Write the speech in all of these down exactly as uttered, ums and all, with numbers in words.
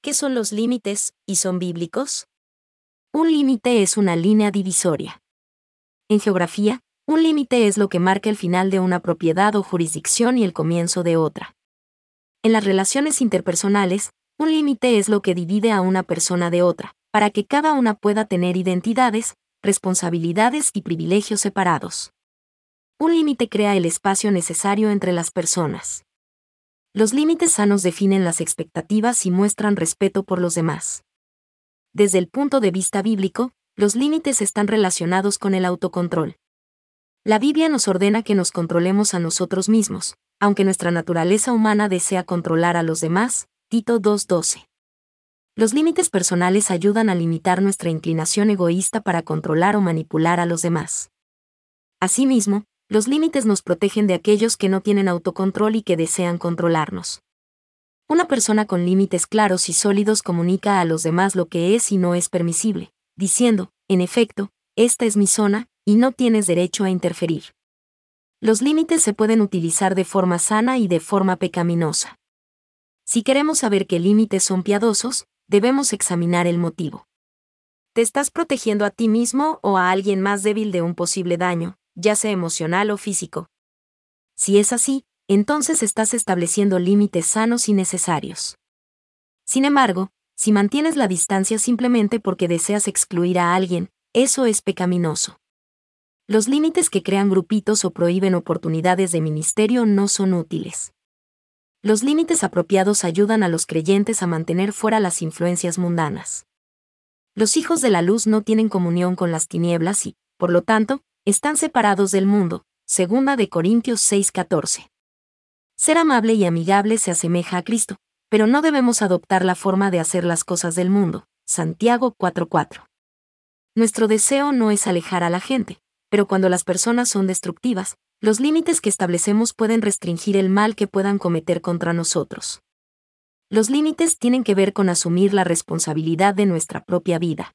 ¿Qué son los límites, y son bíblicos? Un límite es una línea divisoria. En geografía, un límite es lo que marca el final de una propiedad o jurisdicción y el comienzo de otra. En las relaciones interpersonales, un límite es lo que divide a una persona de otra, para que cada una pueda tener identidades, responsabilidades y privilegios separados. Un límite crea el espacio necesario entre las personas. Los límites sanos definen las expectativas y muestran respeto por los demás. Desde el punto de vista bíblico, los límites están relacionados con el autocontrol. La Biblia nos ordena que nos controlemos a nosotros mismos, aunque nuestra naturaleza humana desea controlar a los demás, Tito dos doce. Los límites personales ayudan a limitar nuestra inclinación egoísta para controlar o manipular a los demás. Asimismo, los límites nos protegen de aquellos que no tienen autocontrol y que desean controlarnos. Una persona con límites claros y sólidos comunica a los demás lo que es y no es permisible, diciendo, en efecto, esta es mi zona, y no tienes derecho a interferir. Los límites se pueden utilizar de forma sana y de forma pecaminosa. Si queremos saber qué límites son piadosos, debemos examinar el motivo. ¿Te estás protegiendo a ti mismo o a alguien más débil de un posible daño, ya sea emocional o físico? Si es así, entonces estás estableciendo límites sanos y necesarios. Sin embargo, si mantienes la distancia simplemente porque deseas excluir a alguien, eso es pecaminoso. Los límites que crean grupitos o prohíben oportunidades de ministerio no son útiles. Los límites apropiados ayudan a los creyentes a mantener fuera las influencias mundanas. Los hijos de la luz no tienen comunión con las tinieblas y, por lo tanto, están separados del mundo. Segunda de Corintios seis catorce. Ser amable y amigable se asemeja a Cristo, pero no debemos adoptar la forma de hacer las cosas del mundo. Santiago cuatro cuatro. Nuestro deseo no es alejar a la gente, pero cuando las personas son destructivas, los límites que establecemos pueden restringir el mal que puedan cometer contra nosotros. Los límites tienen que ver con asumir la responsabilidad de nuestra propia vida.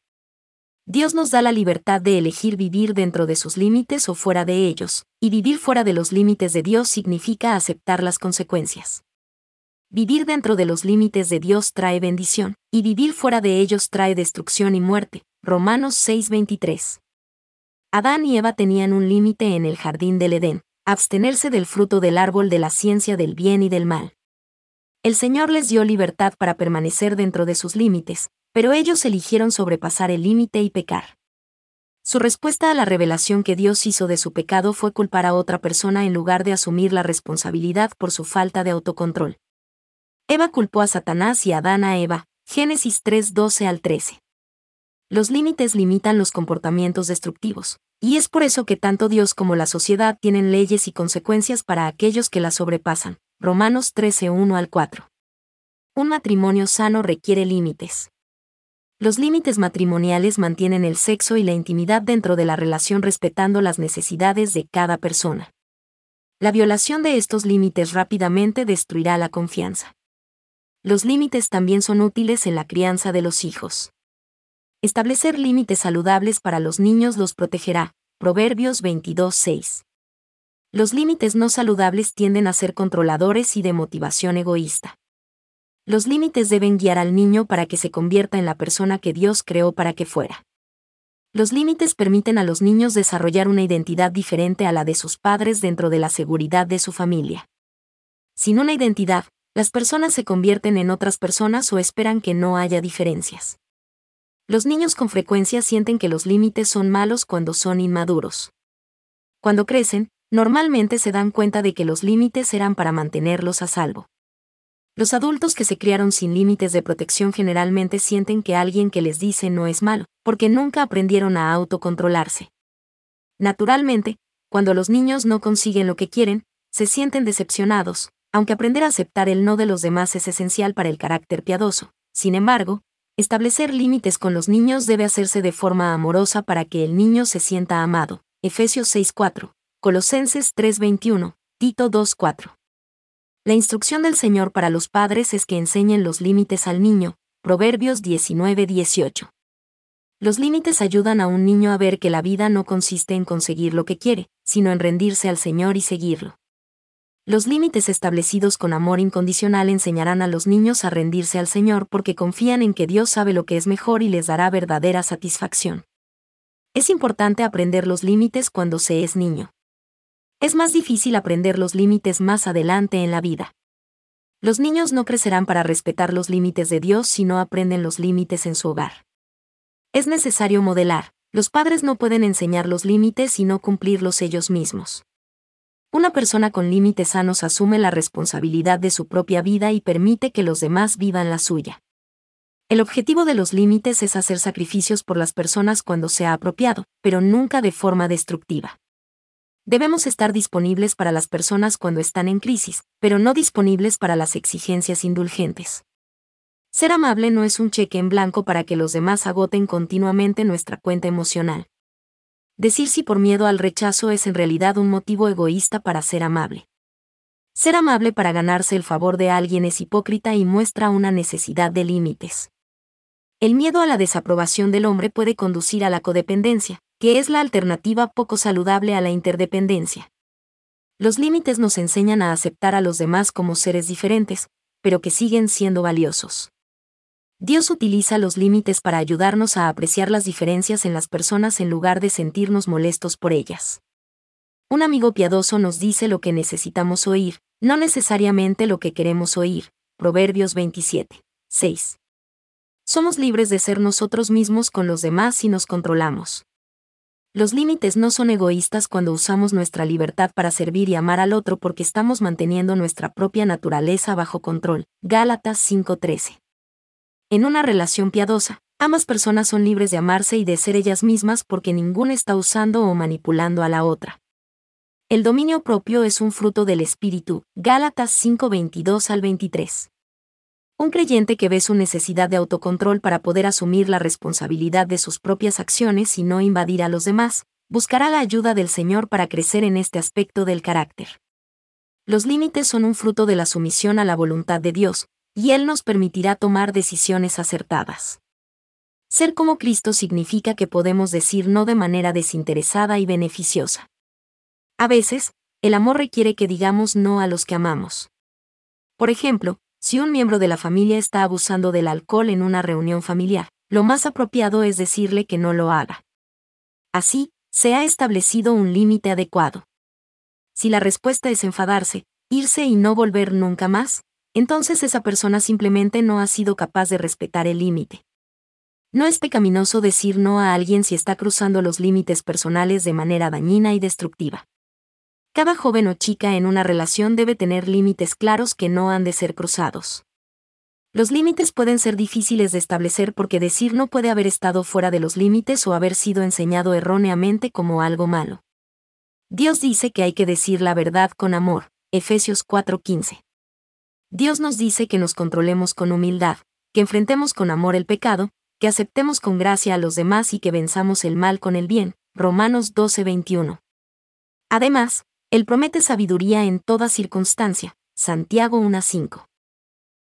Dios nos da la libertad de elegir vivir dentro de sus límites o fuera de ellos, y vivir fuera de los límites de Dios significa aceptar las consecuencias. Vivir dentro de los límites de Dios trae bendición, y vivir fuera de ellos trae destrucción y muerte. Romanos seis veintitrés. Adán y Eva tenían un límite en el jardín del Edén: abstenerse del fruto del árbol de la ciencia del bien y del mal. El Señor les dio libertad para permanecer dentro de sus límites, pero ellos eligieron sobrepasar el límite y pecar. Su respuesta a la revelación que Dios hizo de su pecado fue culpar a otra persona en lugar de asumir la responsabilidad por su falta de autocontrol. Eva culpó a Satanás y Adán a Eva. Génesis tres doce al trece. Los límites limitan los comportamientos destructivos, y es por eso que tanto Dios como la sociedad tienen leyes y consecuencias para aquellos que las sobrepasan. Romanos trece uno al cuatro. Un matrimonio sano requiere límites. Los límites matrimoniales mantienen el sexo y la intimidad dentro de la relación respetando las necesidades de cada persona. La violación de estos límites rápidamente destruirá la confianza. Los límites también son útiles en la crianza de los hijos. Establecer límites saludables para los niños los protegerá. Proverbios veintidós seis. Los límites no saludables tienden a ser controladores y de motivación egoísta. Los límites deben guiar al niño para que se convierta en la persona que Dios creó para que fuera. Los límites permiten a los niños desarrollar una identidad diferente a la de sus padres dentro de la seguridad de su familia. Sin una identidad, las personas se convierten en otras personas o esperan que no haya diferencias. Los niños con frecuencia sienten que los límites son malos cuando son inmaduros. Cuando crecen, normalmente se dan cuenta de que los límites eran para mantenerlos a salvo. Los adultos que se criaron sin límites de protección generalmente sienten que alguien que les dice no es malo, porque nunca aprendieron a autocontrolarse. Naturalmente, cuando los niños no consiguen lo que quieren, se sienten decepcionados, aunque aprender a aceptar el no de los demás es esencial para el carácter piadoso. Sin embargo, establecer límites con los niños debe hacerse de forma amorosa para que el niño se sienta amado. Efesios seis cuatro, Colosenses tres veintiuno, Tito dos cuatro. La instrucción del Señor para los padres es que enseñen los límites al niño. Proverbios diecinueve dieciocho. Los límites ayudan a un niño a ver que la vida no consiste en conseguir lo que quiere, sino en rendirse al Señor y seguirlo. Los límites establecidos con amor incondicional enseñarán a los niños a rendirse al Señor porque confían en que Dios sabe lo que es mejor y les dará verdadera satisfacción. Es importante aprender los límites cuando se es niño. Es más difícil aprender los límites más adelante en la vida. Los niños no crecerán para respetar los límites de Dios si no aprenden los límites en su hogar. Es necesario modelar. Los padres no pueden enseñar los límites y no cumplirlos ellos mismos. Una persona con límites sanos asume la responsabilidad de su propia vida y permite que los demás vivan la suya. El objetivo de los límites es hacer sacrificios por las personas cuando sea apropiado, pero nunca de forma destructiva. Debemos estar disponibles para las personas cuando están en crisis, pero no disponibles para las exigencias indulgentes. Ser amable no es un cheque en blanco para que los demás agoten continuamente nuestra cuenta emocional. Decir sí por miedo al rechazo es en realidad un motivo egoísta para ser amable. Ser amable para ganarse el favor de alguien es hipócrita y muestra una necesidad de límites. El miedo a la desaprobación del hombre puede conducir a la codependencia, que es la alternativa poco saludable a la interdependencia. Los límites nos enseñan a aceptar a los demás como seres diferentes, pero que siguen siendo valiosos. Dios utiliza los límites para ayudarnos a apreciar las diferencias en las personas en lugar de sentirnos molestos por ellas. Un amigo piadoso nos dice lo que necesitamos oír, no necesariamente lo que queremos oír. Proverbios veintisiete, seis. Somos libres de ser nosotros mismos con los demás si nos controlamos. Los límites no son egoístas cuando usamos nuestra libertad para servir y amar al otro porque estamos manteniendo nuestra propia naturaleza bajo control. Gálatas cinco trece. En una relación piadosa, ambas personas son libres de amarse y de ser ellas mismas porque ninguna está usando o manipulando a la otra. El dominio propio es un fruto del espíritu. Gálatas cinco veintidós al veintitrés. Un creyente que ve su necesidad de autocontrol para poder asumir la responsabilidad de sus propias acciones y no invadir a los demás, buscará la ayuda del Señor para crecer en este aspecto del carácter. Los límites son un fruto de la sumisión a la voluntad de Dios, y Él nos permitirá tomar decisiones acertadas. Ser como Cristo significa que podemos decir no de manera desinteresada y beneficiosa. A veces, el amor requiere que digamos no a los que amamos. Por ejemplo, si un miembro de la familia está abusando del alcohol en una reunión familiar, lo más apropiado es decirle que no lo haga. Así, se ha establecido un límite adecuado. Si la respuesta es enfadarse, irse y no volver nunca más, entonces esa persona simplemente no ha sido capaz de respetar el límite. No es pecaminoso decir no a alguien si está cruzando los límites personales de manera dañina y destructiva. Cada joven o chica en una relación debe tener límites claros que no han de ser cruzados. Los límites pueden ser difíciles de establecer porque decir no puede haber estado fuera de los límites o haber sido enseñado erróneamente como algo malo. Dios dice que hay que decir la verdad con amor. Efesios cuatro quince. Dios nos dice que nos controlemos con humildad, que enfrentemos con amor el pecado, que aceptemos con gracia a los demás y que venzamos el mal con el bien. Romanos doce veintiuno. Además, Él promete sabiduría en toda circunstancia. Santiago uno cinco.